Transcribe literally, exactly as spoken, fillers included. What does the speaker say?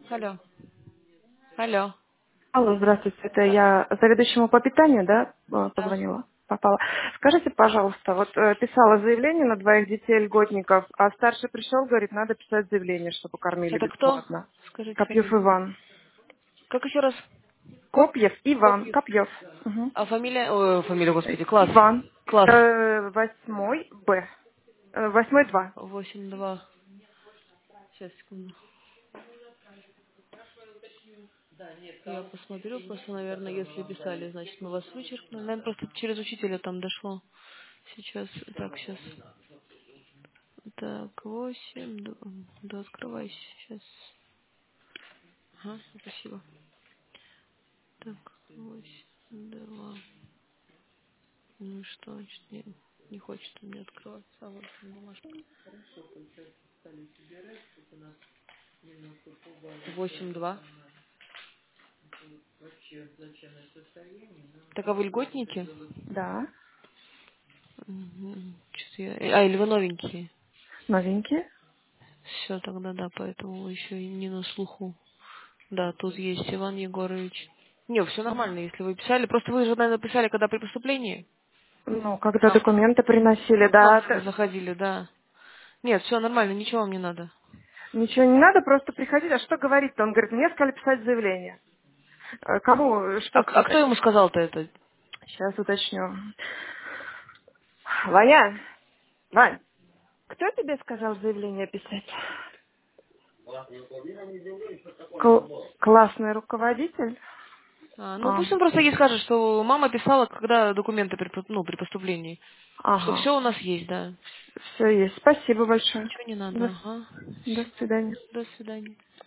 Алло. Алло. Алло, здравствуйте. Это я заведующему по питанию, да, э, Да. позвонила? Попала. Скажите, пожалуйста, вот э, писала заявление на двоих детей льготников, а старший пришел, говорит, надо писать заявление, чтобы кормили Это кто? бесплатно. Скажите Копьев фамилию. Иван. Как еще раз? Копьев Иван. Копьев. Копьев. Мгм. А фамилия? Ой, фамилия, Э, господи. Класс. Иван. Класс. Э, Восьмой Б. Э, Восьмой два. Восемь два. Сейчас, секунду. Я посмотрю, просто, наверное, если писали, значит, мы вас вычеркнули. Наверное, просто через учителя там дошло. Сейчас, так, сейчас. Так, восемь, да, да, открывайся, сейчас. Ага, спасибо. Так, восемь, два. Ну и что, значит, не, не хочет у меня открываться. А вот бумажка. Восемь два. Так, а вы льготники? Да. Мгм. Чё-то я- А, или вы новенькие? Новенький. Все, тогда да, поэтому вы еще и не на слуху. Да, тут есть Иван Егорович. Не, все нормально, если вы писали. Просто вы же, наверное, писали, когда при поступлении. Ну, когда Нам. документы приносили, К нам, да. наверное, т- заходили, да. Нет, все нормально, ничего вам не надо. Ничего не надо, просто приходить. А что говорить-то? Он говорит, мне сказали писать заявление. Э, Кому, А, что а кто сказать? ему сказал-то это? Сейчас уточню. Ваня, Вань, кто тебе сказал заявление писать? Кл- классный руководитель? А, ну А, пусть он просто ей скажет, что мама писала, когда документы при, по- ну, при поступлении. Что ага, все у нас есть, да. все есть. Спасибо большое. Ничего не надо, До, ага. до свидания. До свидания.